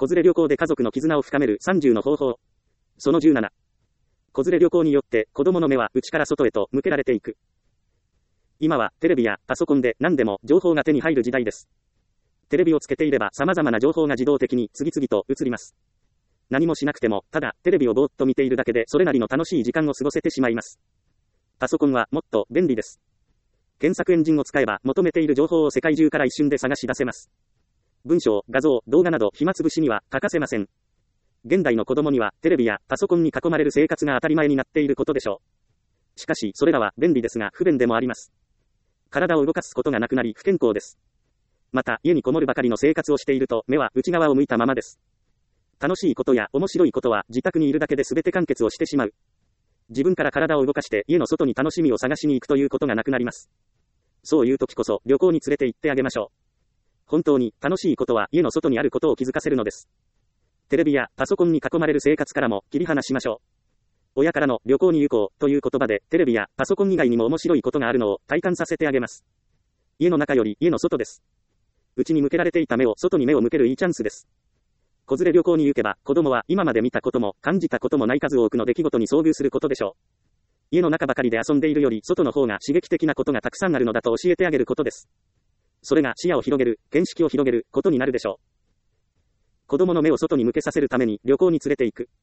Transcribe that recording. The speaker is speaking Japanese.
子連れ旅行で家族の絆を深める30の方法。その17。子連れ旅行によって子供の目は内から外へと向けられていく。今はテレビやパソコンで何でも情報が手に入る時代です。テレビをつけていれば様々な情報が自動的に次々と映ります。何もしなくても、ただテレビをぼーっと見ているだけでそれなりの楽しい時間を過ごせてしまいます。パソコンはもっと便利です。検索エンジンを使えば求めている情報を世界中から一瞬で探し出せます。文章、画像、動画など暇つぶしには欠かせません。現代の子供にはテレビやパソコンに囲まれる生活が当たり前になっていることでしょう。しかしそれらは便利ですが不便でもあります。体を動かすことがなくなり不健康です。また家にこもるばかりの生活をしていると目は内側を向いたままです。楽しいことや面白いことは自宅にいるだけで全て完結をしてしまう。自分から体を動かして家の外に楽しみを探しに行くということがなくなります。そういう時こそ旅行に連れて行ってあげましょう。本当に楽しいことは家の外にあることを気づかせるのです。テレビやパソコンに囲まれる生活からも切り離しましょう。親からの旅行に行こうという言葉でテレビやパソコン以外にも面白いことがあるのを体感させてあげます。家の中より家の外です。内に向けられていた目を外に目を向けるいいチャンスです。子連れ旅行に行けば子供は今まで見たことも感じたこともない数多くの出来事に遭遇することでしょう。家の中ばかりで遊んでいるより外の方が刺激的なことがたくさんあるのだと教えてあげることです。それが視野を広げる、見識を広げることになるでしょう。子供の目を外に向けさせるために旅行に連れて行く。